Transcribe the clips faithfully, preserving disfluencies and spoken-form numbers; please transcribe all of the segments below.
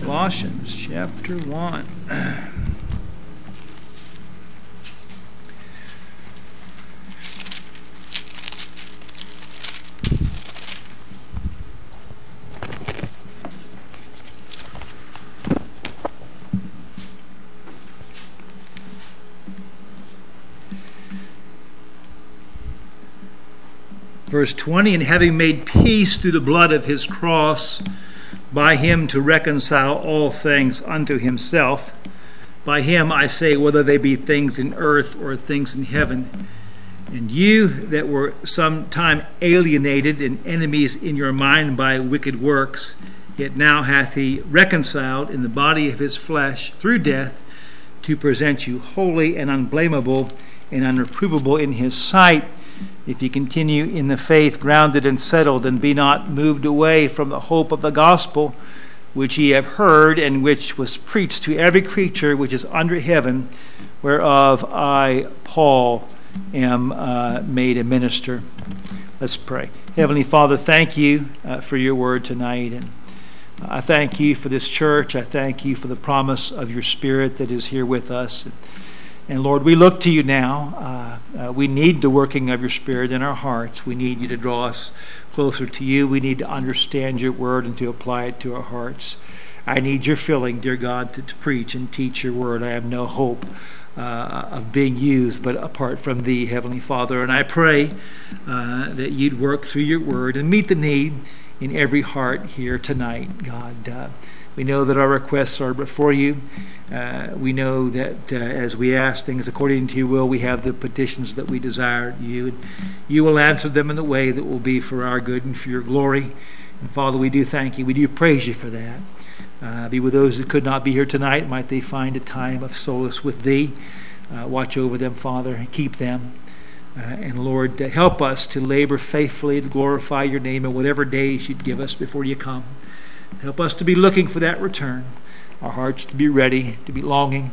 Colossians chapter one. Verse twenty, and having made peace through the blood of his cross, by him to reconcile all things unto himself. By him, I say, whether they be things in earth or things in heaven. And you that were sometime alienated and enemies in your mind by wicked works, yet now hath he reconciled in the body of his flesh through death, to present you holy and unblameable and unreprovable in his sight, if ye continue in the faith, grounded and settled, and be not moved away from the hope of the gospel, which ye have heard, and which was preached to every creature which is under heaven, whereof I, Paul, am uh, made a minister. Let's pray. Heavenly Father, thank you uh, for your word tonight. And I thank you for this church. I thank you for the promise of your Spirit that is here with us. And Lord, we look to you now. Uh, uh, we need the working of your Spirit in our hearts. We need you to draw us closer to you. We need to understand your word and to apply it to our hearts. I need your filling, dear God, to, to preach and teach your word. I have no hope uh, of being used but apart from thee, Heavenly Father. And I pray uh, that you'd work through your word and meet the need in every heart here tonight, God. Uh, we know that our requests are before you. Uh, we know that uh, as we ask things according to your will, we have the petitions that we desire of you. And you will answer them in the way that will be for our good and for your glory. And Father, we do thank you. We do praise you for that. Uh, be with those that could not be here tonight. Might they find a time of solace with thee. Uh, watch over them, Father, and keep them. Uh, and Lord, uh, help us to labor faithfully to glorify your name in whatever days you'd give us before you come. Help us to be looking for that return. Our hearts to be ready, to be longing,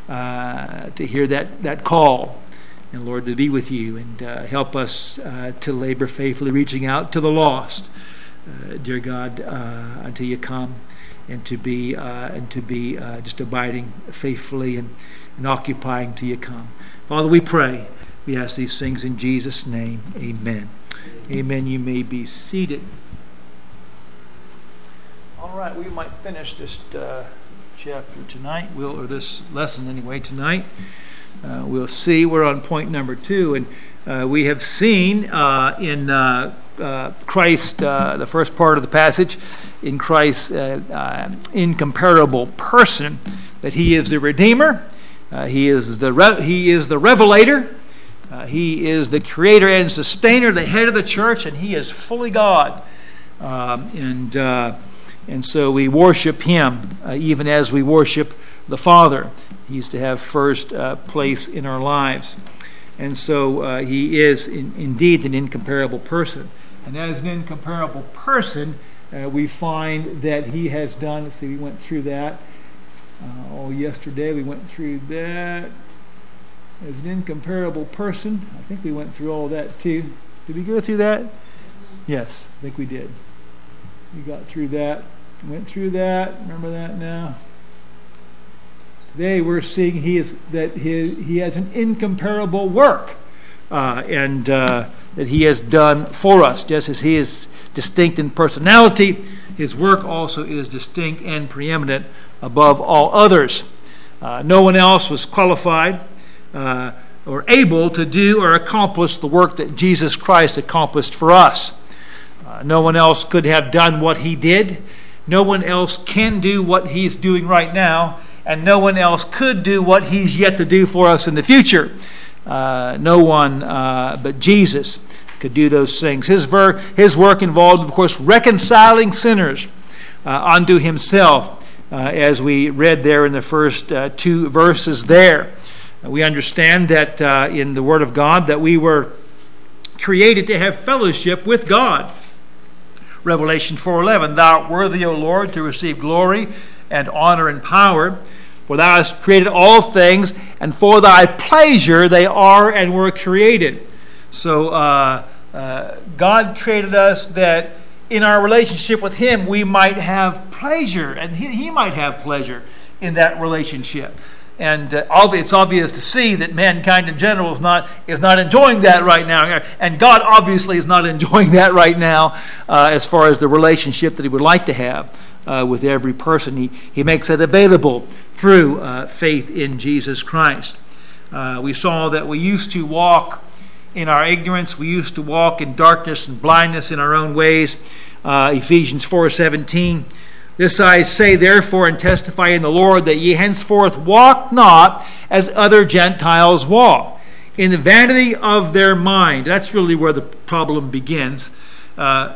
uh, to hear that, that call. And Lord, to be with you. And uh, help us uh, to labor faithfully, reaching out to the lost, uh, dear God, uh, until you come. And to be uh, and to be uh, just abiding faithfully and, and occupying till you come. Father, we pray. We ask these things in Jesus' name. Amen. Amen. You may be seated. All right, we might finish this uh, chapter tonight. We'll, or this lesson anyway tonight. Uh, we'll see. We're on point number two, and uh, we have seen uh, in uh, uh, Christ, uh, the first part of the passage, in Christ's uh, uh, incomparable person, that he is the Redeemer, uh, he is the re- he is the Revelator, uh, he is the Creator and Sustainer, the head of the church, and he is fully God, um, and uh, and so we worship him uh, even as we worship the Father. He is to have first uh, place in our lives, and so uh, he is in, indeed an incomparable person, and as an incomparable person, Uh, we find that he has done, let's see, we went through that. Uh, oh, yesterday we went through that. As an incomparable person, I think we went through all that too. Did we go through that? Yes, I think we did. We got through that, went through that, remember that now? Today we're seeing he is that his, he has an incomparable work. Uh, and uh, that he has done for us. Just as he is distinct in personality, his work also is distinct and preeminent above all others. Uh, no one else was qualified uh, or able to do or accomplish the work that Jesus Christ accomplished for us. Uh, no one else could have done what he did. No one else can do what he's doing right now. And no one else could do what he's yet to do for us in the future. Uh, no one uh, but Jesus could do those things. His, ver- his work involved, of course, reconciling sinners uh, unto himself, uh, as we read there in the first uh, two verses there. Uh, we understand that uh, in the Word of God that we were created to have fellowship with God. Revelation four eleven, Thou art worthy, O Lord, to receive glory and honor and power, for thou hast created all things, and for thy pleasure they are and were created. So uh, uh, God created us that in our relationship with him, we might have pleasure, and he, he might have pleasure in that relationship. And uh, it's obvious to see that mankind in general is not is not enjoying that right now. And God obviously is not enjoying that right now uh, as far as the relationship that he would like to have uh, with every person. He, he makes it available through uh, faith in Jesus Christ. Uh, we saw that we used to walk in our ignorance. We used to walk in darkness and blindness in our own ways. Uh, Ephesians four seventeen. This I say, therefore, and testify in the Lord, that ye henceforth walk not as other Gentiles walk, in the vanity of their mind. That's really where the problem begins. Uh,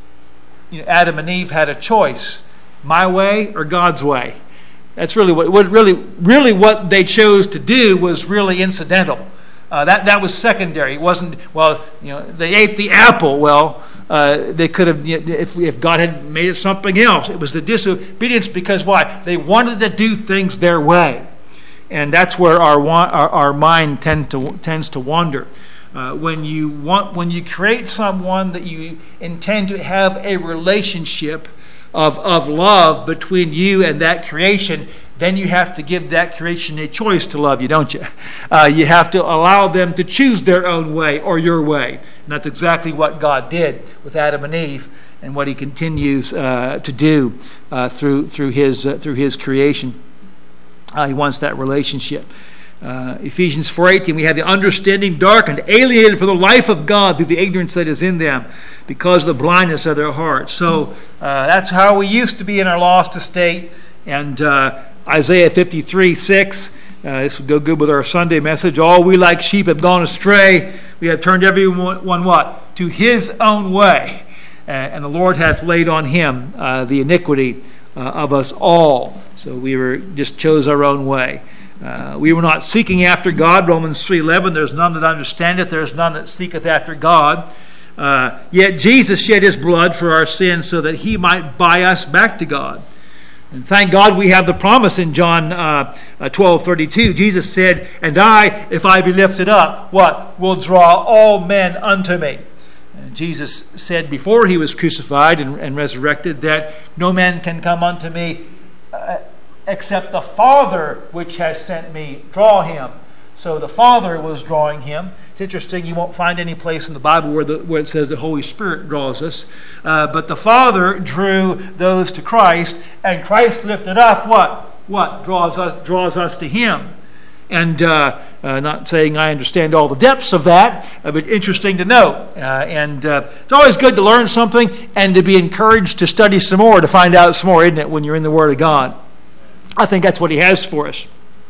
you know, Adam and Eve had a choice: my way or God's way. That's really what, what really, really what they chose to do was really incidental. Uh, that that was secondary. It wasn't, well, you know, they ate the apple. Well, uh, they could have, if if God had made it something else. It was the disobedience because why? They wanted to do things their way, and that's where our our, our mind tend to tends to wander. Uh, when you want, when you create someone that you intend to have a relationship of of love between you and that creation, then you have to give that creation a choice to love you, don't you? Uh, you have to allow them to choose their own way or your way. And that's exactly what God did with Adam and Eve, and what he continues uh, to do uh, through through his uh, through his creation. Uh, he wants that relationship. Uh, Ephesians four eighteen, we have the understanding darkened, alienated from the life of God through the ignorance that is in them, because of the blindness of their hearts. So uh, that's how we used to be in our lost estate. And uh, Isaiah fifty-three six, uh, this would go good with our Sunday message. All we like sheep have gone astray. We have turned everyone one what? To his own way. Uh, and the Lord hath laid on him uh, the iniquity uh, of us all. So we were just chose our own way. Uh, we were not seeking after God. Romans three eleven, there's none that understandeth, there's none that seeketh after God. Uh, yet Jesus shed his blood for our sins so that he might buy us back to God. And thank God we have the promise in John uh, twelve thirty-two. Jesus said, and I, if I be lifted up, what? Will draw all men unto me. And Jesus said before he was crucified and, and resurrected that no man can come unto me uh, except the Father which has sent me draw him. So the Father was drawing him. It's interesting, you won't find any place in the Bible where, the, where it says the Holy Spirit draws us. Uh, but the Father drew those to Christ, and Christ lifted up what? What? Draws us, draws us to him. And uh, uh, not saying I understand all the depths of that, uh, but interesting to note. Uh, and uh, it's always good to learn something and to be encouraged to study some more, to find out some more, isn't it, when you're in the Word of God? I think that's what he has for us.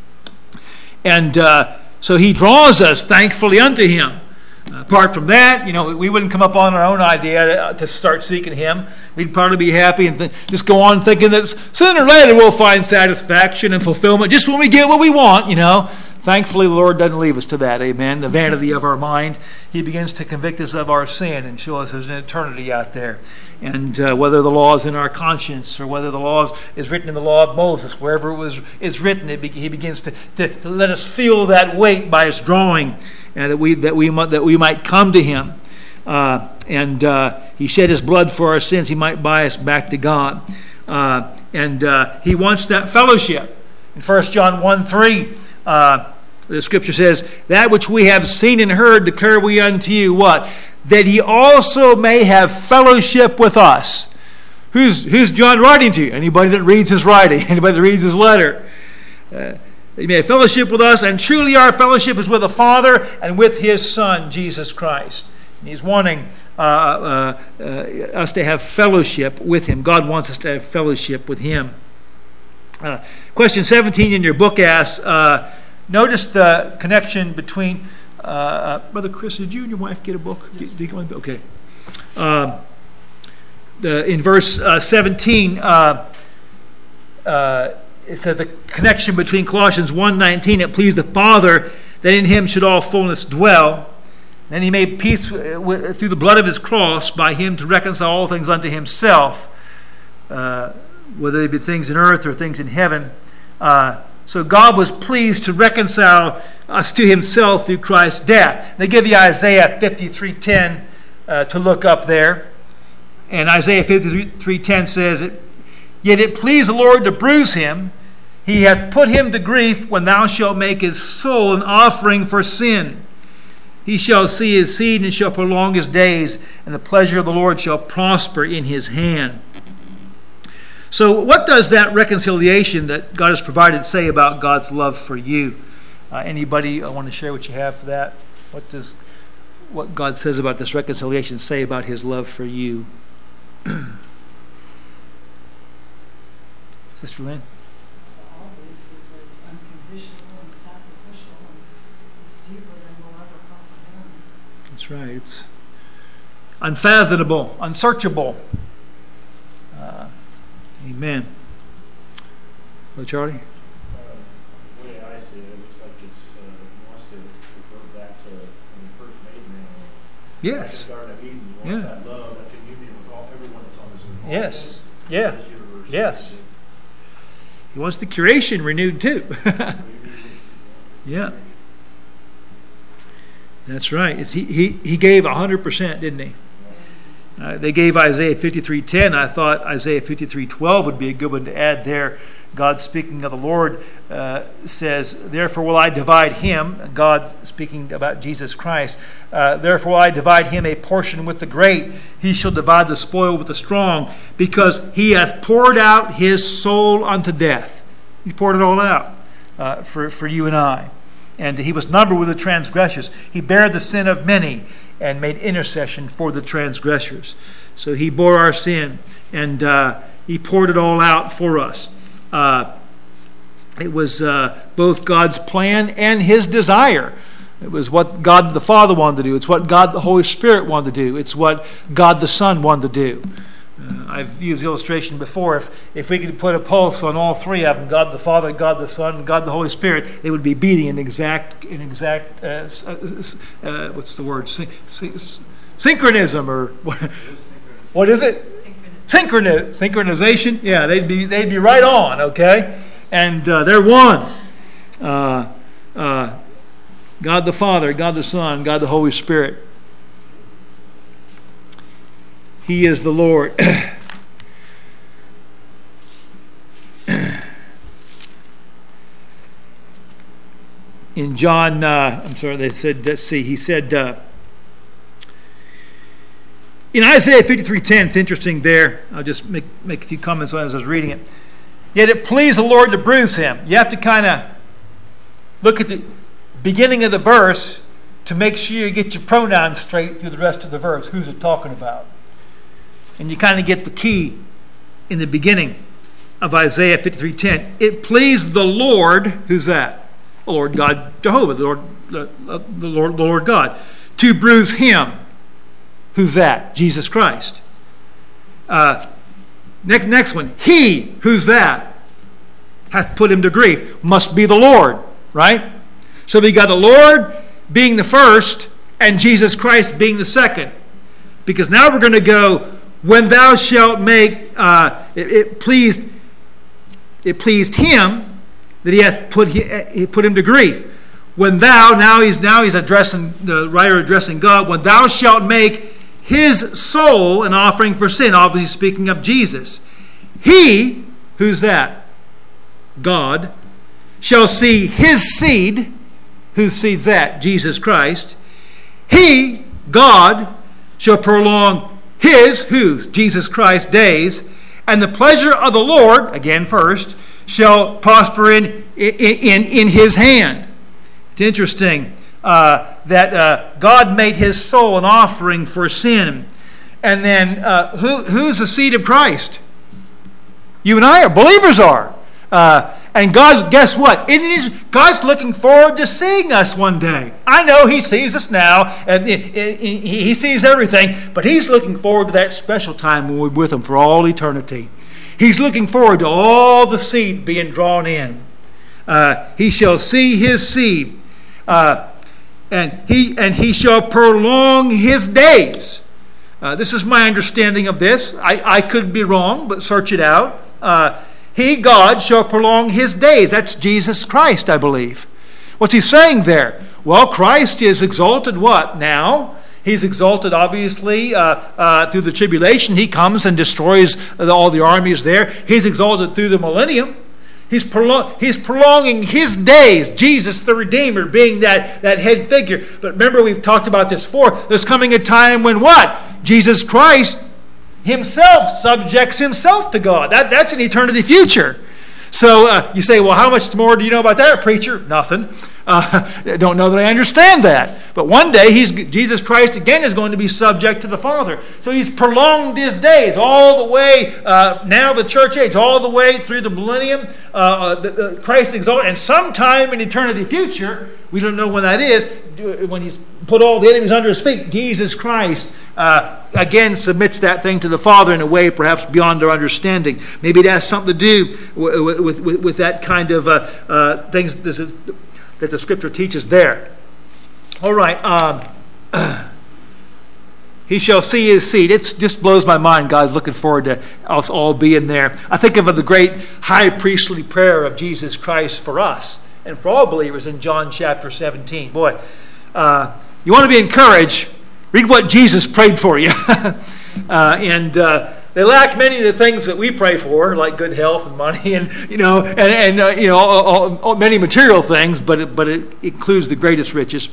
And uh, so he draws us thankfully unto him. Uh, apart from that, you know, we wouldn't come up on our own idea to, uh, to start seeking him. We'd probably be happy and th- just go on thinking that sooner or later we'll find satisfaction and fulfillment just when we get what we want, you know. Thankfully, the Lord doesn't leave us to that, amen. The vanity of our mind. He begins to convict us of our sin and show us there's an eternity out there. And uh, whether the law is in our conscience or whether the law is, is written in the law of Moses, wherever it was is written, it be, he begins to, to, to let us feel that weight by his drawing, and that we that we might, that we might come to him. Uh, and uh, he shed his blood for our sins. He might buy us back to God. Uh, and uh, he wants that fellowship. In First John one three, uh, the scripture says, that which we have seen and heard declare we unto you, what? That he also may have fellowship with us. Who's, who's John writing to? Anybody that reads his writing, anybody that reads his letter. Uh, he may have fellowship with us, and truly our fellowship is with the Father and with his Son, Jesus Christ. And he's wanting uh, uh, uh, us to have fellowship with him. God wants us to have fellowship with him. Uh, question seventeen in your book asks, uh, notice the connection between... Uh, uh, Brother Chris, did you and your wife get a book? Yes. Did, did you, okay. Uh, the, in verse uh, seventeen, uh, uh, it says the connection between Colossians one nineteen, it pleased the Father that in him should all fullness dwell. Then he made peace with, through the blood of his cross, by him to reconcile all things unto himself, uh, whether they be things in earth or things in heaven. Uh, so God was pleased to reconcile us to himself through Christ's death. They give you Isaiah fifty-three ten uh, to look up there. And Isaiah fifty-three ten says, "Yet it pleased the Lord to bruise him. He hath put him to grief when thou shalt make his soul an offering for sin. He shall see his seed and shall prolong his days, and the pleasure of the Lord shall prosper in his hand." So what does that reconciliation that God has provided say about God's love for you? Uh, anybody uh, want to share what you have for that? What does what God says about this reconciliation say about his love for you? Sister Lynn? Obvious is that it's unconditional and sacrificial, and it's deeper than we'll ever comprehend. That's right. It's unfathomable, unsearchable. Uh, amen. Brother Charlie? Uh, the way I see it, it looks like it's uh, it wants to refer back to when he first made man. Yes. Back in the Garden of Eden, he wants Yeah. that love, that communion with all everyone that's on this earth. Yes. All Yeah. this universe. Yes. He wants the creation renewed too. Yeah. That's right. It's, he, he, he gave one hundred percent, didn't he? Uh, they gave Isaiah fifty-three ten. I thought Isaiah fifty-three twelve would be a good one to add there. God, speaking of the Lord, uh, says, "Therefore will I divide him," God speaking about Jesus Christ, uh, "therefore will I divide him a portion with the great. He shall divide the spoil with the strong, because he hath poured out his soul unto death." He poured it all out uh, for, for you and I. And he was numbered with the transgressors. He bare the sin of many and made intercession for the transgressors. So he bore our sin, and uh, he poured it all out for us. Uh, it was uh, both God's plan and his desire. It was what God the Father wanted to do. It's what God the Holy Spirit wanted to do. It's what God the Son wanted to do. Uh, I've used the illustration before. If if we could put a pulse on all three of them, God the Father, God the Son, God the Holy Spirit, they would be beating an exact, an exact uh, uh, what's the word? Syn- syn- synchronism, or what, what is it? Synchroni- synchronization. Yeah, they'd be they'd be right on. Okay, and uh, they're one. Uh, uh, God the Father, God the Son, God the Holy Spirit. He is the Lord. In John, uh, I'm sorry, they said, let's see, he said, uh, in Isaiah fifty-three ten, it's interesting there. I'll just make, make a few comments as I was reading it. "Yet it pleased the Lord to bruise him." You have to kind of look at the beginning of the verse to make sure you get your pronouns straight through the rest of the verse. Who's it talking about? And you kind of get the key in the beginning of Isaiah fifty-three ten. It pleased the Lord, who's that? The Lord God Jehovah, the Lord, the, the Lord, the Lord God, to bruise him. Who's that? Jesus Christ. Uh, next, next one. He, who's that? Hath put him to grief. Must be the Lord, right? So we got the Lord being the first and Jesus Christ being the second. Because now we're going to go, when thou shalt make, uh, it, it pleased, it pleased him that he hath put he, he put him to grief. When thou, now he's now he's addressing the writer addressing God. When thou shalt make his soul an offering for sin, obviously speaking of Jesus, he, who's that? God, shall see his seed. Whose seed's that? Jesus Christ. He, God, shall prolong his, whose? Jesus Christ, days, and the pleasure of the Lord, again first, shall prosper in, in, in, in his hand. It's interesting uh, that uh, God made his soul an offering for sin. And then uh, who, who's the seed of Christ? You and I are. Believers are. Uh, and God, guess what? It is, God's looking forward to seeing us one day. I know he sees us now, and he sees everything, but he's looking forward to that special time when we're with him for all eternity. He's looking forward to all the seed being drawn in. Uh, he shall see his seed, uh, and he and he shall prolong his days. Uh, this is my understanding of this. I, I could be wrong, but search it out. Uh, He, God, shall prolong his days. That's Jesus Christ, I believe. What's he saying there? Well, Christ is exalted what now? He's exalted, obviously, uh, uh, through the tribulation. He comes and destroys all the armies there. He's exalted through the millennium. He's, prolong, he's prolonging his days, Jesus the Redeemer being that, that head figure. But remember, we've talked about this before. There's coming a time when what? Jesus Christ himself subjects himself to God. That, that's an eternity future. So uh, you say, well, how much more do you know about that, preacher? Nothing. Uh, I don't know that I understand that. But one day, he's, Jesus Christ again is going to be subject to the Father. So he's prolonged his days all the way, uh, now the church age, all the way through the millennium. Uh, the, the Christ exalted. And sometime in eternity future, we don't know when that is, when he's put all the enemies under his feet, Jesus Christ uh, again submits that thing to the Father in a way perhaps beyond our understanding. Maybe it has something to do with, with, with, with that kind of uh, uh, things that the Scripture teaches there. All right. Um, uh, he shall see his seed. It just blows my mind. God's looking forward to us all being there. I think of the great high priestly prayer of Jesus Christ for us and for all believers in John chapter seventeen. Boy, uh, you want to be encouraged, read what Jesus prayed for you. uh, and uh, they lack many of the things that we pray for, like good health and money, and you know, and, and uh, you know, all, all, all, many material things. But it, but it includes the greatest riches.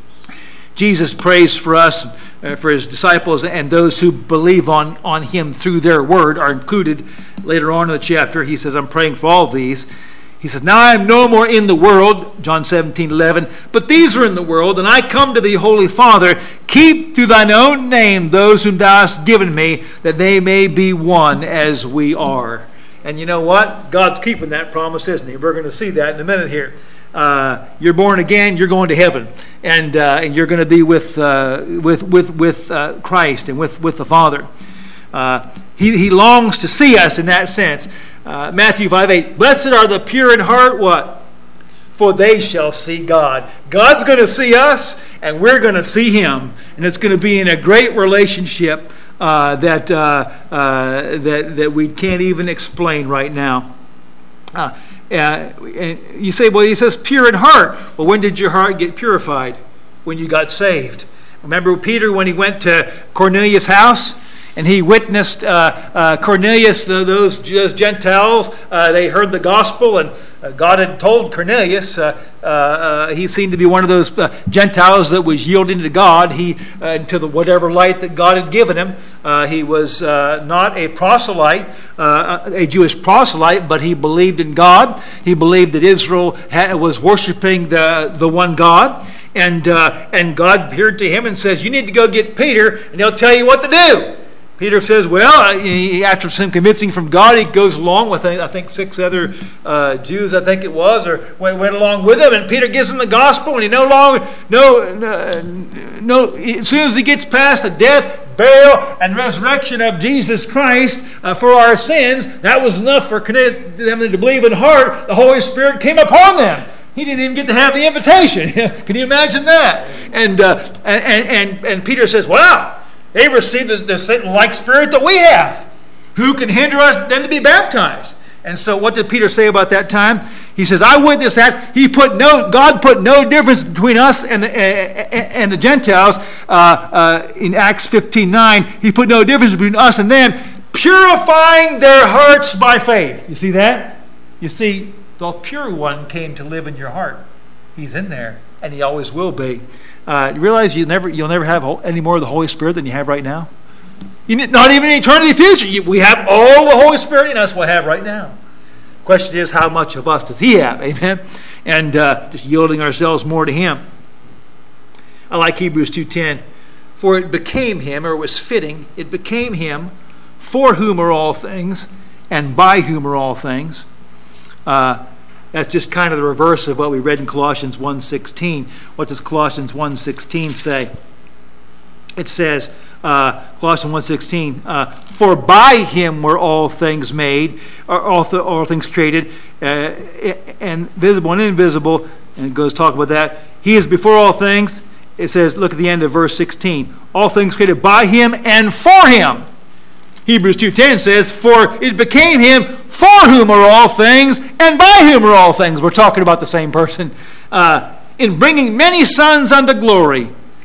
Jesus prays for us, uh, for his disciples, and those who believe on on him through their word are included. Later on in the chapter, he says, "I'm praying for all these." He says, "Now I am no more in the world," John seventeen eleven, "but these are in the world, and I come to thee, Holy Father. Keep through thine own name those whom thou hast given me, that they may be one as we are." And you know what? God's keeping that promise, isn't he? We're going to see that in a minute here. Uh, you're born again, you're going to heaven, and uh, and you're going to be with uh, with with with uh, Christ and with with the Father. Uh, he he longs to see us in that sense. Uh, Matthew five eight, "Blessed are the pure in heart," what? "For they shall see God." God's going to see us, and we're going to see him, and it's going to be in a great relationship uh, that uh, uh, that that we can't even explain right now. Uh, uh, and you say, well, he says pure in heart. Well, when did your heart get purified? When you got saved. Remember Peter when he went to Cornelius' house? And he witnessed uh, uh, Cornelius, the, those, those Gentiles, uh, they heard the gospel, and uh, God had told Cornelius, uh, uh, uh, he seemed to be one of those uh, Gentiles that was yielding to God, he uh, to the whatever light that God had given him. Uh, he was uh, not a proselyte, uh, a Jewish proselyte, but he believed in God. He believed that Israel had, was worshiping the, the one God. And, uh, and God appeared to him and says, "You need to go get Peter, and he'll tell you what to do." Peter says, well, he, after some convincing from God, he goes along with, I think, six other uh, Jews, I think it was, or went, went along with him. And Peter gives him the gospel, and he no longer, no, no, no, as soon as he gets past the death, burial, and resurrection of Jesus Christ uh, for our sins, that was enough for them to believe in heart. The Holy Spirit came upon them. He didn't even get to have the invitation. Can you imagine that? And, uh, and, and, and Peter says, wow. They received the, the like spirit that we have. Who can hinder us then to be baptized? And so what did Peter say about that time? He says, I witness that he put no, God put no difference between us and the, uh, and the Gentiles. Uh, uh, in Acts fifteen nine, he put no difference between us and them, purifying their hearts by faith. You see that? You see, the pure one came to live in your heart. He's in there, and he always will be. Uh, you realize you never, you'll never have any more of the Holy Spirit than you have right now? You need, not even in eternity future. You, we have all the Holy Spirit in us we have right now. The question is, how much of us does he have? Amen? And uh, just yielding ourselves more to him. I like Hebrews two ten. For it became him, or it was fitting, it became him for whom are all things, and by whom are all things. Uh, That's just kind of the reverse of what we read in Colossians one sixteen. What does Colossians one sixteen say? It says, uh, Colossians one sixteen, uh, for by him were all things made, or all, th- all things created, uh, and visible and invisible, and it goes to talk about that. He is before all things. It says, look at the end of verse sixteen. All things created by him and for him. Hebrews two ten says, for it became him for whom are all things, and by whom are all things. We're talking about the same person. Uh, in bringing many sons unto glory,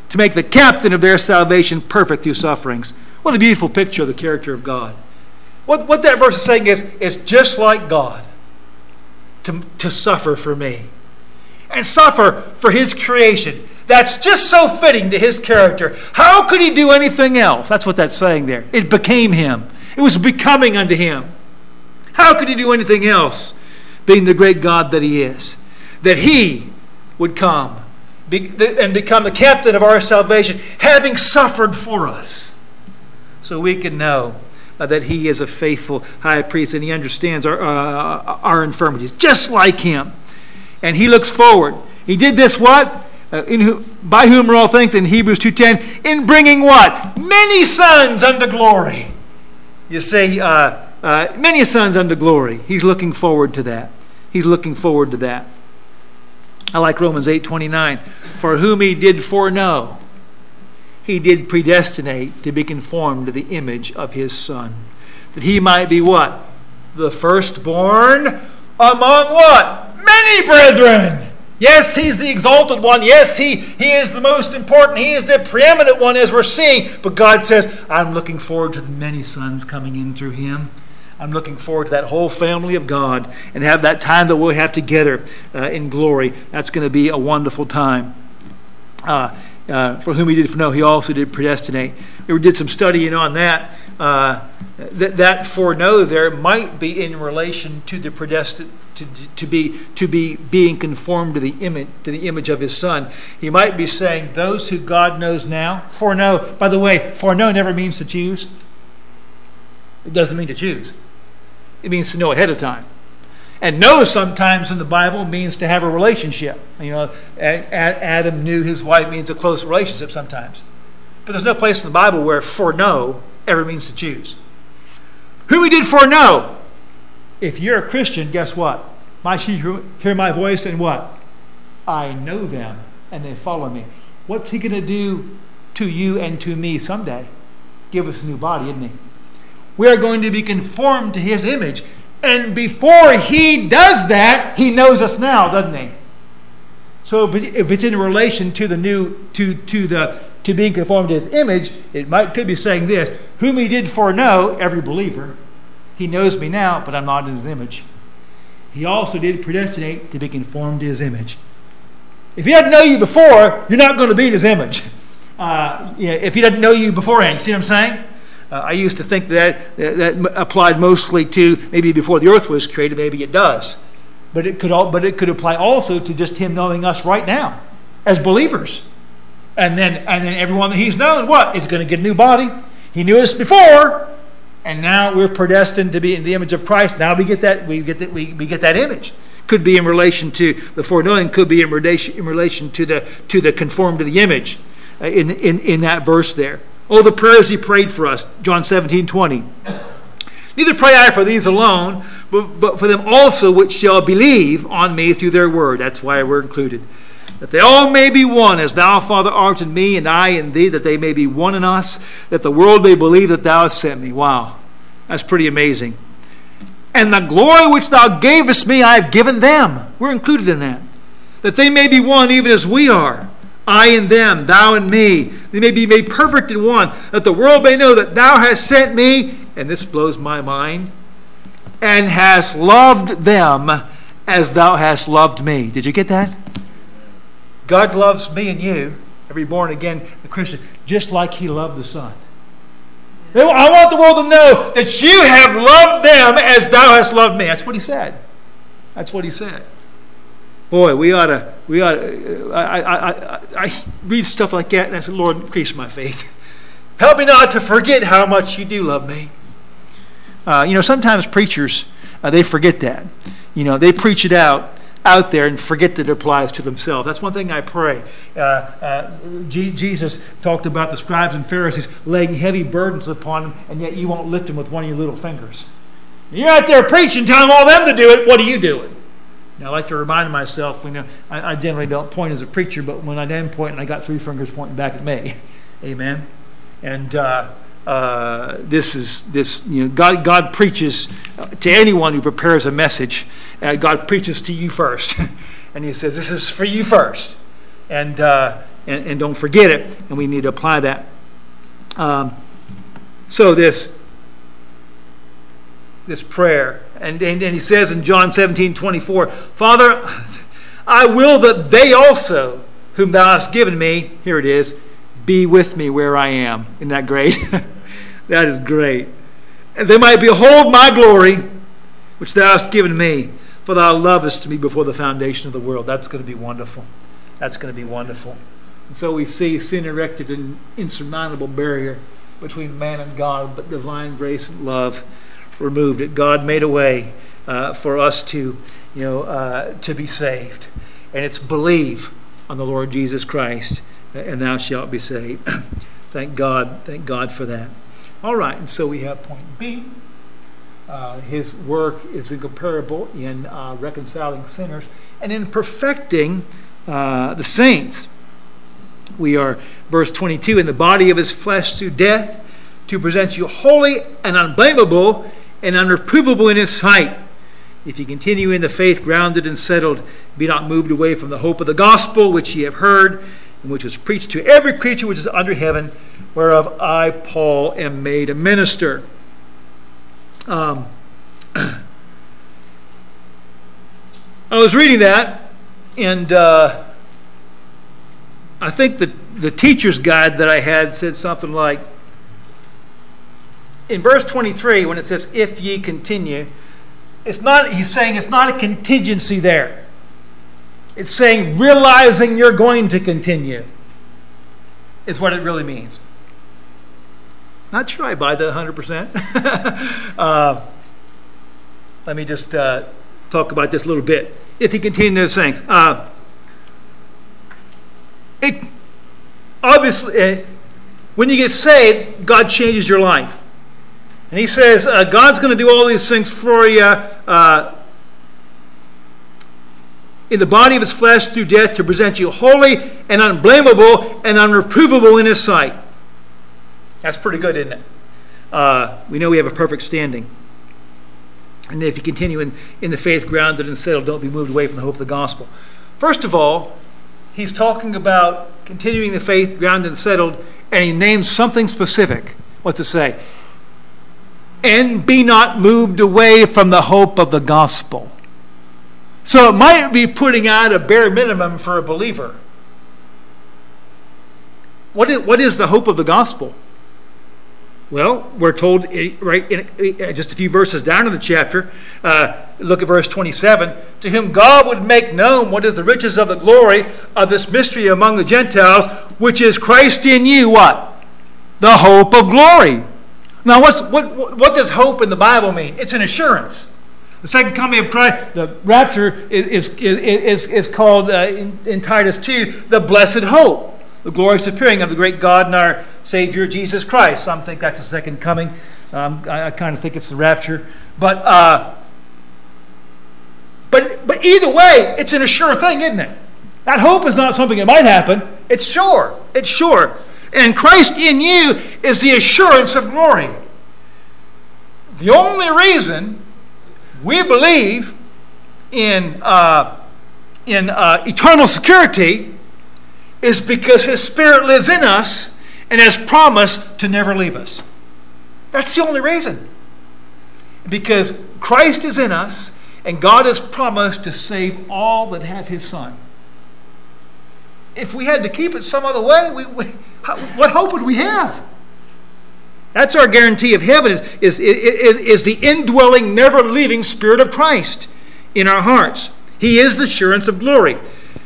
to make the captain of their salvation perfect through sufferings. What a beautiful picture of the character of God. What, what that verse is saying is, it's just like God to, to suffer for me. And suffer for his creation. That's just so fitting to his character. How could he do anything else? That's what that's saying there. It became him. It was becoming unto him. How could he do anything else, being the great God that he is? That he would come be, and become the captain of our salvation, having suffered for us. So we can know uh, that he is a faithful high priest and he understands our, uh, our infirmities, just like him. And he looks forward. He did this what? Uh, in who, by whom are all things, in Hebrews two ten, in bringing what? Many sons unto glory. You see, uh, uh, many sons unto glory. He's looking forward to that. He's looking forward to that. I like Romans eight twenty-nine. For whom he did foreknow, he did predestinate to be conformed to the image of his Son, that he might be what? The firstborn among what? Many brethren. Yes, he's the exalted one. Yes, he, he is the most important. He is the preeminent one, as we're seeing. But God says, I'm looking forward to the many sons coming in through him. I'm looking forward to that whole family of God and have that time that we'll have together uh, in glory. That's going to be a wonderful time. Uh, uh, for whom he did foreknow, he also did predestinate. We did some studying on that. Uh, that, that foreknow there might be in relation to the predestined, to, to be to be being conformed to the image to the image of his Son. He might be saying those who God knows now. Foreknow, by the way, foreknow never means to choose. It doesn't mean to choose. It means to know ahead of time. And know sometimes in the Bible means to have a relationship. You know, Adam knew his wife means a close relationship sometimes. But there's no place in the Bible where foreknow ever means to choose. Who he did foreknow? If you're a Christian, guess what? My sheep hear my voice and what? I know them and they follow me. What's he going to do to you and to me someday? Give us a new body, isn't he? We are going to be conformed to his image. And before he does that, he knows us now, doesn't he? So if it's, if it's in relation to the new, to to the to being conformed to his image, it might could be saying this: whom he did foreknow, every believer, he knows me now, but I'm not in his image. He also did predestinate to be conformed to his image. If he doesn't know you before, you're not going to be in his image. Uh, yeah, if he doesn't know you beforehand, see what I'm saying? Uh, I used to think that, that that applied mostly to maybe before the earth was created. Maybe it does, but it could all, but it could apply also to just him knowing us right now as believers, and then and then everyone that he's known what is going to get a new body. He knew us before, and now we're predestined to be in the image of Christ. Now we get that we get that we, we get that image. Could be in relation to the foreknowing. Could be in relation in relation to the to the conformed to the image uh, in in in that verse there. Oh, the prayers he prayed for us, John seventeen twenty. Neither pray I for these alone, but, but for them also which shall believe on me through their word. That's why we're included. That they all may be one, as thou, Father, art in me, and I in thee, that they may be one in us, that the world may believe that thou hast sent me. Wow, that's pretty amazing. And the glory which thou gavest me, I have given them. We're included in that. That they may be one even as we are. I and them, thou and me. They may be made perfect in one, that the world may know that thou hast sent me, and this blows my mind, and hast loved them as thou hast loved me. Did you get that? God loves me and you, every born again Christian, just like he loved the Son. I want the world to know that you have loved them as thou hast loved me. That's what he said. That's what he said. Boy, we ought to, we ought to, I, I, I, I read stuff like that and I said, Lord, increase my faith. Help me not to forget how much you do love me. Uh, you know, sometimes preachers, uh, they forget that. You know, they preach it out, out there and forget that it applies to themselves. That's one thing I pray. Uh, uh, G- Jesus talked about the scribes and Pharisees laying heavy burdens upon them, and yet you won't lift them with one of your little fingers. You're out there preaching, telling all them to do it. What are you doing? Now, I like to remind myself, you know, I, I generally don't point as a preacher, but when I am pointing, I got three fingers pointing back at me. Amen. And uh, uh, this is this. You know, God God preaches to anyone who prepares a message. Uh, God preaches to you first, and He says, "This is for you first." And uh, and, and don't forget it, and we need to apply that. Um, so this this prayer, and, and, and he says in John seventeen twenty-four, Father, I will that they also, whom thou hast given me, here it is, be with me where I am. Isn't that great? That is great. And they might behold my glory, which thou hast given me, for thou lovest me before the foundation of the world. That's going to be wonderful. That's going to be wonderful. And so we see sin erected an insurmountable barrier between man and God, but divine grace and love removed it. God made a way uh, for us to, you know, uh, to be saved. And it's believe on the Lord Jesus Christ, and thou shalt be saved. Thank God. Thank God for that. All right, and so we have point B. Uh, his work is incomparable in uh, reconciling sinners and in perfecting uh, the saints. We are, verse twenty-two, in the body of his flesh to death, to present you holy and unblameable and unreprovable in his sight. If you continue in the faith, grounded and settled, be not moved away from the hope of the gospel which ye have heard, and which was preached to every creature which is under heaven, whereof I, Paul, am made a minister. Um, I was reading that, and uh, I think the, the teacher's guide that I had said something like, in verse twenty-three, when it says, if ye continue, it's not, he's saying it's not a contingency there. It's saying realizing you're going to continue is what it really means. Not sure I buy that one hundred percent. uh, let me just uh, talk about this a little bit. If you continue those things. Uh, it obviously, uh, when you get saved, God changes your life. And he says, uh, God's going to do all these things for you uh, in the body of his flesh through death, to present you holy and unblameable and unreprovable in his sight. That's pretty good, isn't it? Uh, we know we have a perfect standing. And if you continue in, in the faith, grounded and settled, don't be moved away from the hope of the gospel. First of all, he's talking about continuing the faith, grounded and settled, and he names something specific. What to say? And be not moved away from the hope of the gospel. So it might be putting out a bare minimum for a believer. What is, what is the hope of the gospel? Well, we're told right in just a few verses down in the chapter, uh, look at verse twenty-seven, to whom God would make known what is the riches of the glory of this mystery among the Gentiles, which is Christ in you, what? The hope of glory. Now, what's, what, what does hope in the Bible mean? It's an assurance. The second coming of Christ, the rapture, is, is, is, is called uh, in, in Titus two, the blessed hope, the glorious appearing of the great God and our Savior, Jesus Christ. Some think that's the second coming. Um, I, I kind of think it's the rapture. But, uh, but, but either way, it's an assured thing, isn't it? That hope is not something that might happen. It's sure. It's sure. And Christ in you is the assurance of glory. The only reason we believe in uh, in uh, eternal security is because his Spirit lives in us and has promised to never leave us. That's the only reason. Because Christ is in us and God has promised to save all that have his Son. If we had to keep it some other way, we, we, how, what hope would we have? That's our guarantee of heaven, is, is, is, is the indwelling, never-leaving Spirit of Christ in our hearts. He is the assurance of glory.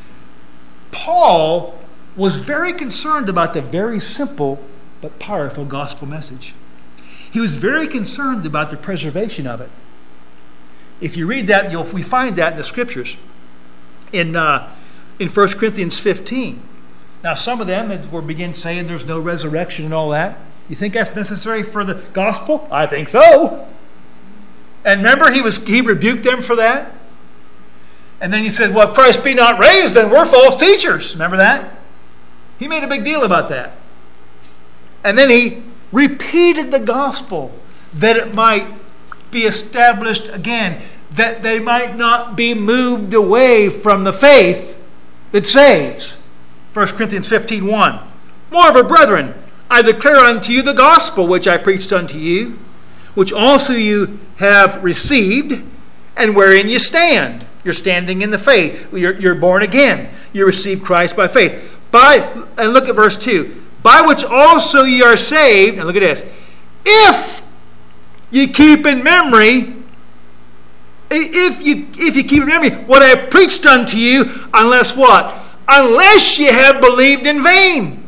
Paul was very concerned about the very simple but powerful gospel message. He was very concerned about the preservation of it. If you read that, you'll, we find that in the Scriptures. In uh, in First Corinthians fifteen. Now, some of them will begin saying there's no resurrection and all that. You think that's necessary for the gospel? I think so. And remember, he was he rebuked them for that. And then he said, well, if Christ be not raised, then we're false teachers. Remember that? He made a big deal about that. And then he repeated the gospel that it might be established again, that they might not be moved away from the faith that saves. First Corinthians fifteen one. Moreover, brethren, I declare unto you the gospel which I preached unto you, which also you have received, and wherein you stand. You're standing in the faith. You're, you're born again. You receive Christ by faith. By, and look at verse two. By which also ye are saved, and look at this, if you keep in memory, if you, if you keep in memory what I have preached unto you, unless what? Unless you have believed in vain.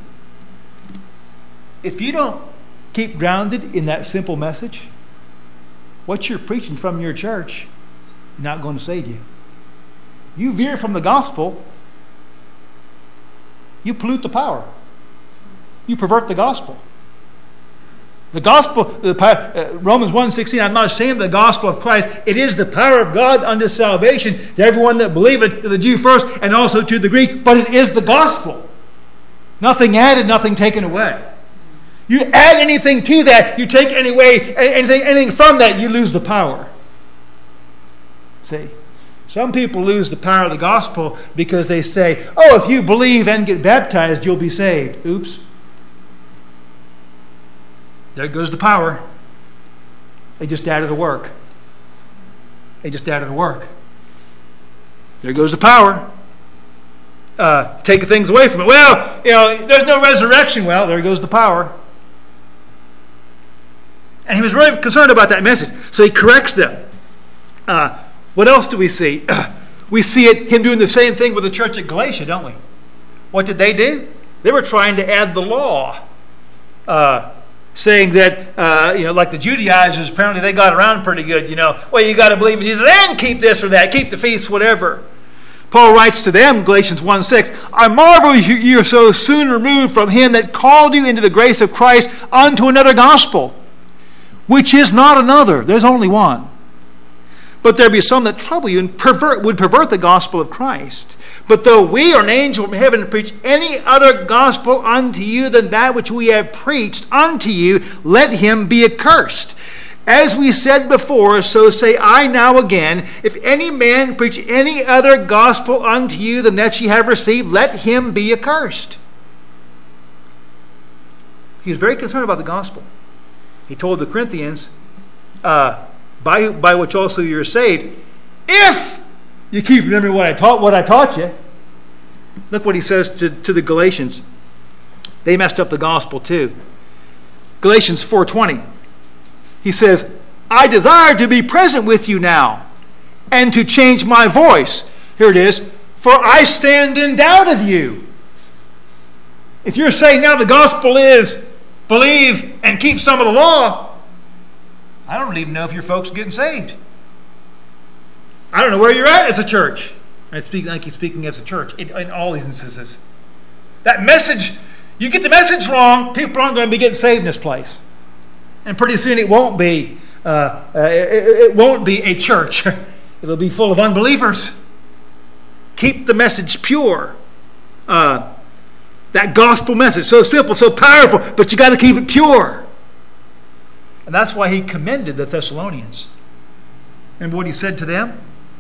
If you don't keep grounded in that simple message, what you're preaching from your church is not going to save you. You veer from the gospel, you pollute the power. You pervert the gospel. The gospel, the power, uh, Romans one sixteen, I'm not ashamed of the gospel of Christ. It is the power of God unto salvation to everyone that believeth, to the Jew first and also to the Greek. But it is the gospel. Nothing added, nothing taken away. You add anything to that, you take any way, anything, anything from that, you lose the power. See? Some people lose the power of the gospel because they say, oh, if you believe and get baptized, you'll be saved. Oops. There goes the power. They just added the work. They just added the work. There goes the power. Uh, take things away from it. Well, you know, there's no resurrection. Well, there goes the power. And he was really concerned about that message. So he corrects them. Uh, what else do we see? Uh, we see it, him doing the same thing with the church at Galatia, don't we? What did they do? They were trying to add the law. Uh, saying that, uh, you know, like the Judaizers, apparently they got around pretty good, you know. Well, you got to believe in Jesus and keep this or that, keep the feast, whatever. Paul writes to them, Galatians one six, I marvel you are so soon removed from him that called you into the grace of Christ unto another gospel, which is not another. There's only one. But there be some that trouble you and pervert, would pervert the gospel of Christ. But though we or an angel from heaven preach any other gospel unto you than that which we have preached unto you, let him be accursed. As we said before, so say I now again, if any man preach any other gospel unto you than that ye have received, let him be accursed. He was very concerned about the gospel. He told the Corinthians, uh, by, by which also you are saved, if you keep remembering what I taught, what I taught you. Look what he says to, to the Galatians. They messed up the gospel too. Galatians four twenty. He says, I desire to be present with you now, and to change my voice. Here it is. For I stand in doubt of you. If you're saying now the gospel is believe and keep some of the law, I don't even know if your folks are getting saved. I don't know where you're at as a church. I speak like he's speaking as a church in, in all these instances. That message, you get the message wrong, people aren't going to be getting saved in this place. And pretty soon it won't be uh, uh, it, it won't be a church. It'll be full of unbelievers. Keep the message pure. Uh, that gospel message, so simple, so powerful, but you got to keep it pure. And that's why he commended the Thessalonians. Remember what he said to them?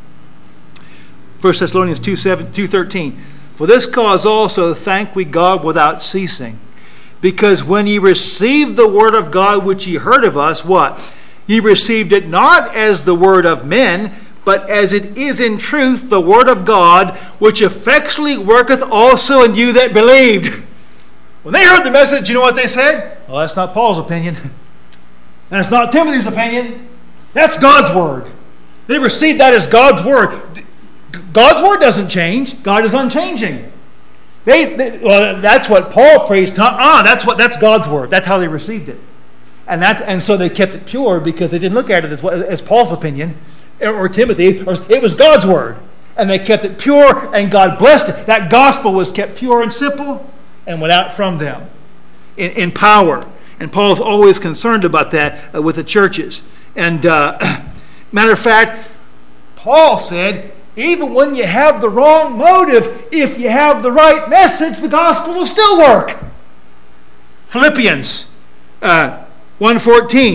First Thessalonians two thirteen. For this cause also thank we God without ceasing. Because when ye received the word of God which ye heard of us, what? Ye received it not as the word of men, but as it is in truth the word of God, which effectually worketh also in you that believed. When they heard the message, you know what they said? Well, that's not Paul's opinion. That's not Timothy's opinion. That's God's word. They received that as God's word. God's word doesn't change. God is unchanging. They, they well, that's what Paul preached. Ah, that's what that's God's word. That's how they received it, and that and so they kept it pure because they didn't look at it as, as Paul's opinion or, or Timothy. Or, it was God's word, and they kept it pure, and God blessed it. That gospel was kept pure and simple, and went out from them in, in power. And Paul's always concerned about that uh, with the churches. And uh, matter of fact, Paul said, even when you have the wrong motive, if you have the right message, the gospel will still work. Philippians uh, one fourteen.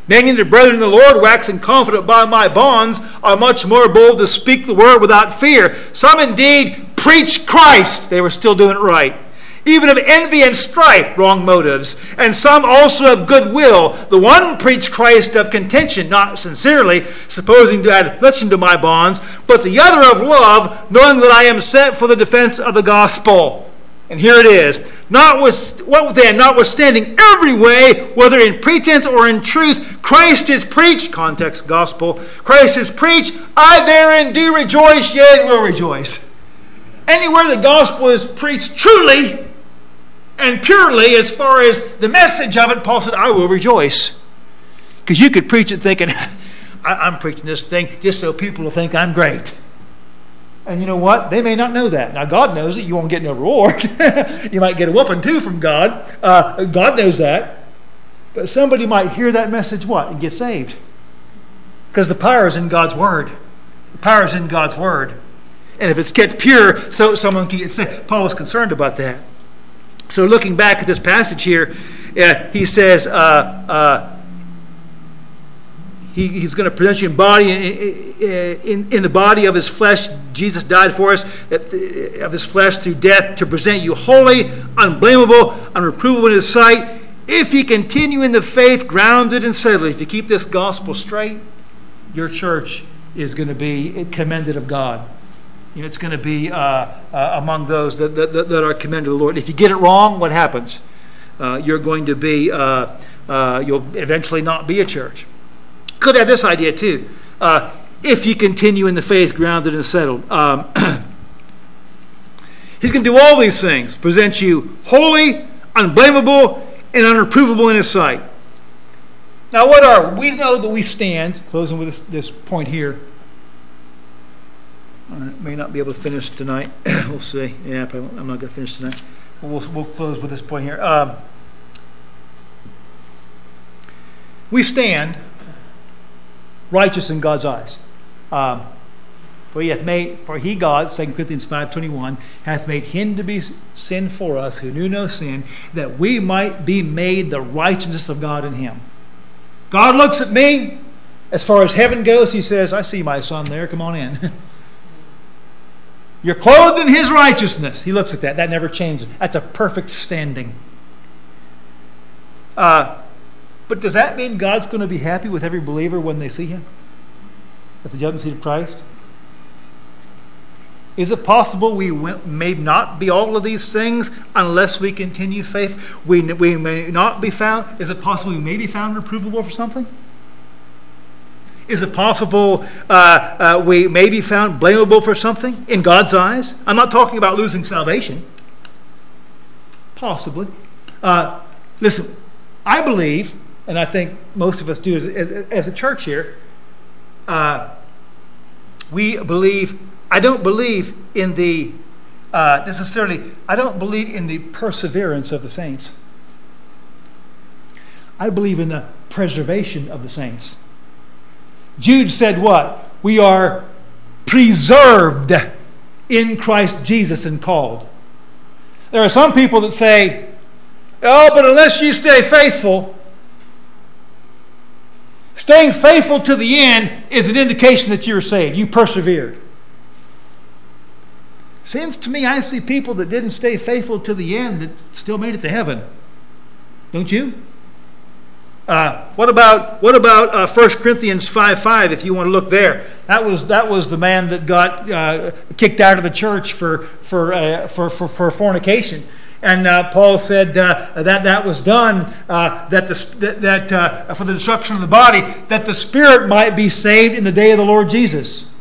Many of the brethren in the Lord, waxing confident by my bonds, are much more bold to speak the word without fear. Some indeed preach Christ. They were still doing it right. Even of envy and strife, wrong motives. And some also of goodwill. The one preached Christ of contention, not sincerely, supposing to add affliction to my bonds, but the other of love, knowing that I am sent for the defense of the gospel. And here it is. Notwith, what then? Notwithstanding every way, whether in pretense or in truth, Christ is preached, context gospel, Christ is preached, I therein do rejoice, yea, and will rejoice. Anywhere the gospel is preached truly and purely, as far as the message of it, Paul said, I will rejoice. Because you could preach it thinking, I'm preaching this thing just so people will think I'm great. And you know what? They may not know that. Now, God knows it. You won't get no reward. You might get a whooping, too, from God. Uh, God knows that. But somebody might hear that message, what? And get saved. Because the power is in God's Word. The power is in God's Word. And if it's kept pure, so someone can get saved. Paul was concerned about that. So looking back at this passage here, uh, he says, uh, uh, He, he's going to present you in body in, in, in the body of his flesh. Jesus died for us that, of his flesh through death to present you holy, unblameable, unreprovable in his sight. If you continue in the faith, grounded and settled, if you keep this gospel straight, your church is going to be commended of God. You know, it's going to be uh, uh, among those that, that, that are commended of the Lord. If you get it wrong, what happens? Uh, you're going to be, uh, uh, you'll eventually not be a church. Could have this idea too. Uh, if you continue in the faith, grounded and settled. Um, he's going to do all these things. Present you holy, unblameable, and unreprovable in his sight. Now what are we? We know that we stand, closing with this, this point here. I may not be able to finish tonight. We'll see. Yeah, probably, I'm not going to finish tonight. We'll, we'll close with this point here. Um, we stand righteous in God's eyes. Um, for he hath made, for he, God, Second Corinthians five twenty-one, hath made him to be sin for us who knew no sin, that we might be made the righteousness of God in him. God looks at me, as far as heaven goes, he says, I see my son there, come on in. You're clothed in his righteousness. He looks at that. That never changes. That's a perfect standing. Uh, But does that mean God's going to be happy with every believer when they see him at the judgment seat of Christ? Is it possible we may not be all of these things unless we continue faith? We, we may not be found. Is it possible we may be found reprovable for something? Is it possible uh, uh, we may be found blamable for something in God's eyes? I'm not talking about losing salvation. Possibly. Uh, listen, I believe, and I think most of us do as, as, as a church here, uh, we believe, I don't believe in the, uh, necessarily, I don't believe in the perseverance of the saints. I believe in the preservation of the saints. Jude said what? We are preserved in Christ Jesus and called. There are some people that say, oh, but unless you stay faithful, staying faithful to the end is an indication that you're saved. You persevered. Seems to me I see people that didn't stay faithful to the end that still made it to heaven. Don't you? Uh, what about what about uh, First Corinthians five five? If you want to look there, that was that was the man that got uh, kicked out of the church for for uh, for, for for fornication. And uh, Paul said uh, that that was done uh, that the that, that uh, for the destruction of the body, that the spirit might be saved in the day of the Lord Jesus.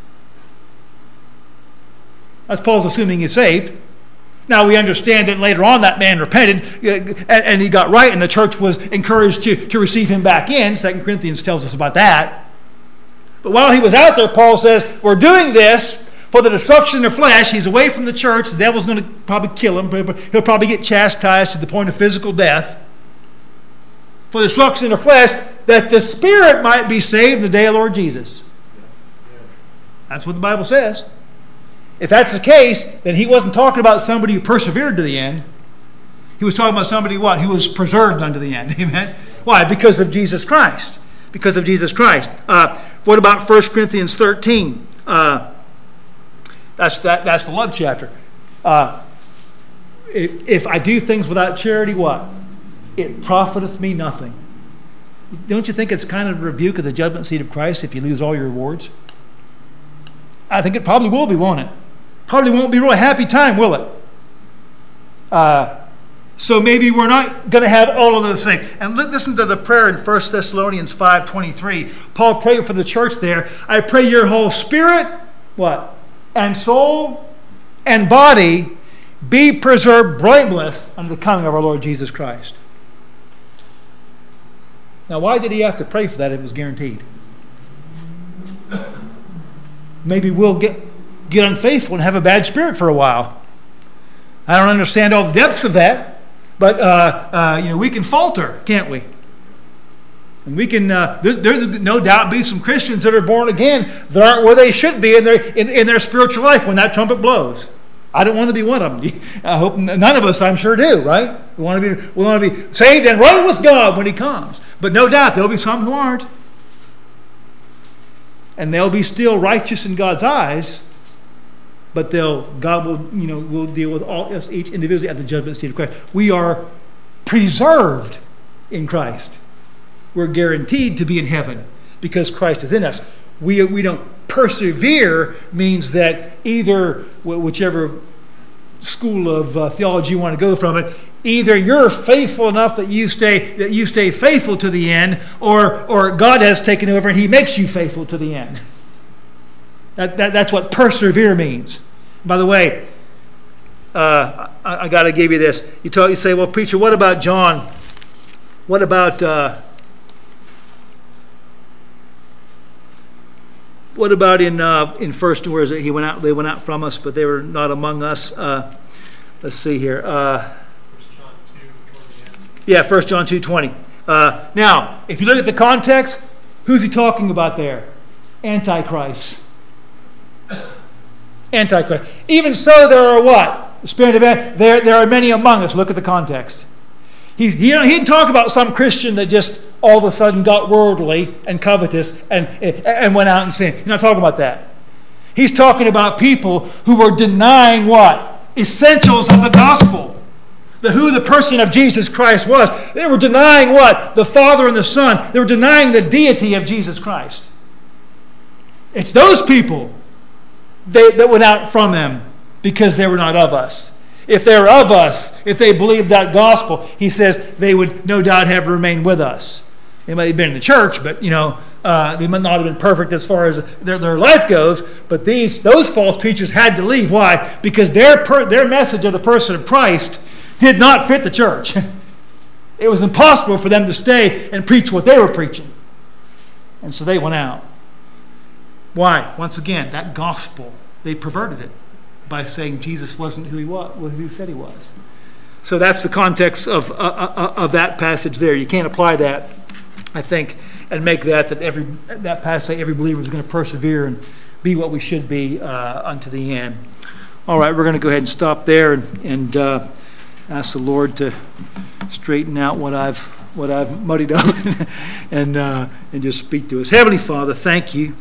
That's Paul's assuming he's saved. Now we understand that later on that man repented uh, and, and he got right, and the church was encouraged to, to receive him back in. Second Corinthians tells us about that. But while he was out there, Paul says, we're doing this for the destruction of the flesh. He's away from the church. The devil's going to probably kill him. But he'll probably get chastised to the point of physical death. For the destruction of the flesh, that the spirit might be saved in the day of the Lord Jesus. That's what the Bible says. If that's the case, then he wasn't talking about somebody who persevered to the end. He was talking about somebody what? Who was preserved unto the end. Amen? Why? Because of Jesus Christ. because of Jesus Christ. Uh, what about First Corinthians thirteen? Uh, that's that. That's the love chapter. Uh, if, if I do things without charity, what? It profiteth me nothing. Don't you think it's kind of a rebuke of the judgment seat of Christ if you lose all your rewards? I think it probably will be, won't it? Probably won't be a really happy time, will it? Uh, so maybe we're not going to have all of those things. And listen to the prayer in First Thessalonians five twenty-three. Paul prayed for the church there. I pray your whole spirit, what? And soul and body be preserved blameless unto the coming of our Lord Jesus Christ. Now, why did he have to pray for that if it was guaranteed? Maybe we'll get, get unfaithful and have a bad spirit for a while. I don't understand all the depths of that, but uh, uh, you know, we can falter, can't we? And we can. Uh, there's, there's no doubt be some Christians that are born again that aren't where they should be in their in, in their spiritual life when that trumpet blows. I don't want to be one of them. I hope none of us, I'm sure, do. Right? We want to be. We want to be saved and right with God when He comes. But no doubt there'll be some who aren't, and they'll be still righteous in God's eyes. But they'll God will you know will deal with all us each individually at the judgment seat of Christ. We are preserved in Christ. We're guaranteed to be in heaven because Christ is in us. We we don't persevere means that either whichever school of uh, theology you want to go from it, either you're faithful enough that you stay that you stay faithful to the end, or or God has taken over and He makes you faithful to the end. That, that that's what persevere means. By the way, uh, I, I got to give you this. You talk, you say, well, preacher, what about John? What about uh, what about in uh, in first? Where is it? He went out. They went out from us, but they were not among us. Uh, let's see here. Uh, yeah, First John two twenty. Uh, now, if you look at the context, who's he talking about there? Antichrist. Antichrist. Even so, there are what? The spirit of there. There are many among us. Look at the context. He he, he didn't talk about some Christian that just all of a sudden got worldly and covetous and and went out and sinned. He's not talking about that. He's talking about people who were denying what? Essentials of the gospel. The who the person of Jesus Christ was. They were denying what? The Father and the Son. They were denying the deity of Jesus Christ. It's those people they, that went out from them because they were not of us. If they were of us, if they believed that gospel, he says they would no doubt have remained with us. They might have been in the church, but you know uh, they might not have been perfect as far as their, their life goes. But these those false teachers had to leave. Why? Because their per, their message of the person of Christ did not fit the church. It was impossible for them to stay and preach what they were preaching, and so they went out. Why? Once again, that gospel, they perverted it by saying Jesus wasn't who he was, who he said he was. So that's the context of uh, uh, of that passage there. You can't apply that, I think, and make that that every that passage every believer is going to persevere and be what we should be uh, unto the end. All right, we're going to go ahead and stop there and, and uh, ask the Lord to straighten out what I've what I've muddied up and uh, and just speak to us. Heavenly Father, thank you.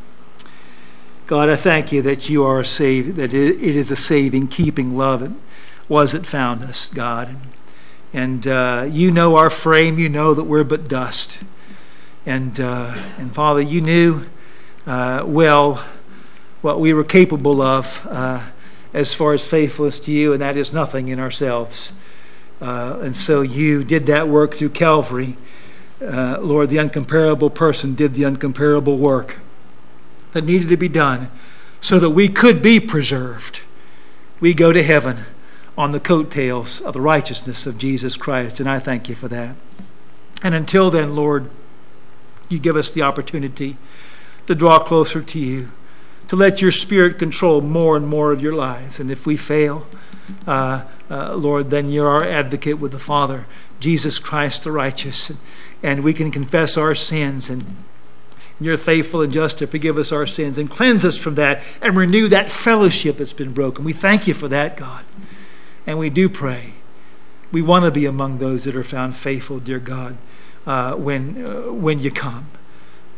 God, I thank you that you are a save, that it is a saving, keeping love. It was it found us, God. And uh, you know our frame. You know that we're but dust. And, uh, and Father, you knew uh, well what we were capable of uh, as far as faithfulness to you, and that is nothing in ourselves. Uh, and so you did that work through Calvary. Uh, Lord, the uncomparable person did the uncomparable work that needed to be done so that we could be preserved. We go to heaven on the coattails of the righteousness of Jesus Christ, and I thank you for that. And until then, Lord, you give us the opportunity to draw closer to you, to let your Spirit control more and more of your lives. And if we fail, uh, uh, Lord, then you're our advocate with the Father, Jesus Christ the righteous, and, and we can confess our sins, and you're faithful and just to forgive us our sins and cleanse us from that and renew that fellowship that's been broken. We thank you for that, God. And we do pray. We want to be among those that are found faithful, dear God, uh, when, uh, when you come.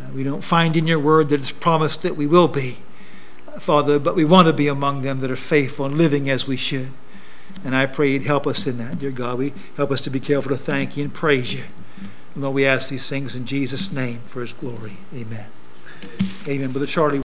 Uh, we don't find in your word that it's promised that we will be, Father, but we want to be among them that are faithful and living as we should. And I pray you'd help us in that, dear God. We help us to be careful to thank you and praise you. And Lord, we ask these things in Jesus' name for his glory. Amen. Amen. Brother Charlie.